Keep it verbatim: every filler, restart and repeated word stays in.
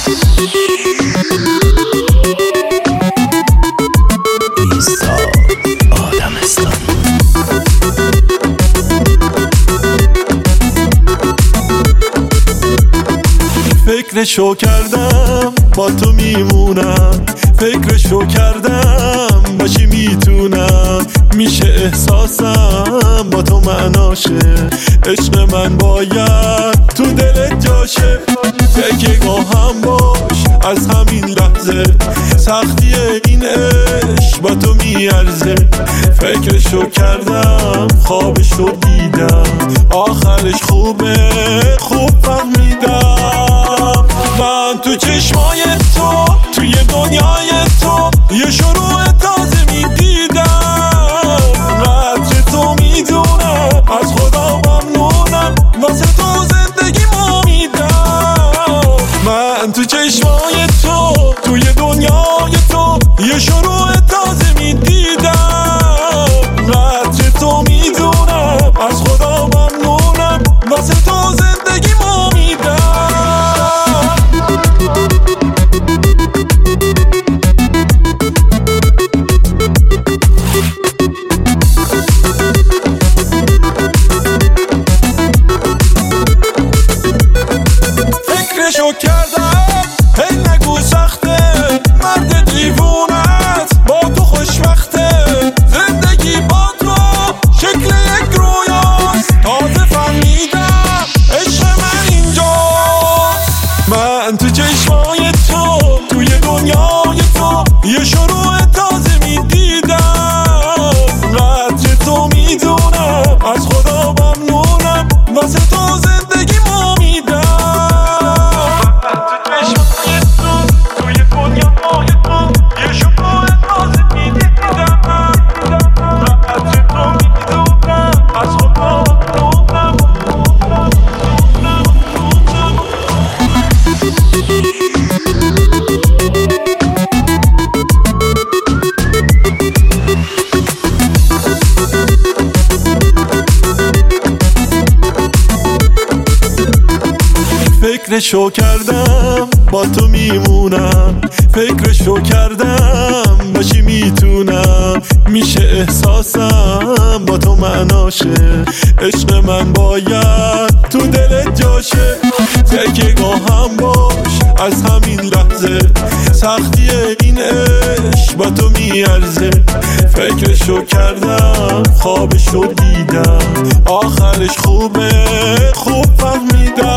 فکرشو کردم با تو میمونم، فکرشو کردم باشی میتونم، میشه احساسم با تو معناشه، عشق من باید تو دلت جاشه، تکیگاه هم باش از همین لحظه، سختی این عشق با تو میارزه، فکرشو کردم خوابشو دیدم، آخرش خوبه خوب فهمیدم، من تو چشمای تو توی دنیای تو یه شروع تازه میدیدم، قدر تو میدونم از خدا ممنونم، واسه تو زندگیمو میدم، من تو چشمای تو توی دنیای تو یه شروع تازه میدیدم، قدر تو میدونم از خدا ممنونم، واسه تو زندگیمو میدم. فکرشو کردم هی نگو سخته، مرد دیوونت با تو خوشبخته، زندگی با تو شکل یک رویاست، تازه فهمیدم عشق من اینجاست، من تو چشمای تو توی دنیای تو یه شروع تازه میدیدم، قدر تو میدونم از خدا ممنونم، واسه تو زندگیمو میدم، فکرشو کردم با تو میمونم، فکرشو کردم باشی میتونم، میشه احساسم با تو معناشه، عشق من باید تو دلت جاشه، تکیگاه هم باش از همین لحظه، سختی این عشق با تو میارزه، فکرشو کردم خوابشو دیدم، آخرش خوبه خوب فهمیدم.